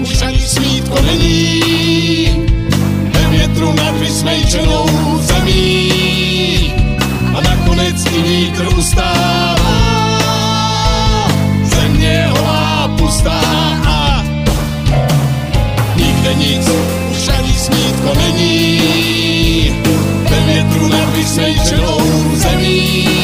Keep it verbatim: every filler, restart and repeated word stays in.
už ani smítko není, ve větru nad vysmejčenou zemí a nakonec i vítr ustává, země je holá, pustá a nikde nic, už ani smítko není, ve větru nad vysmejčenou zemí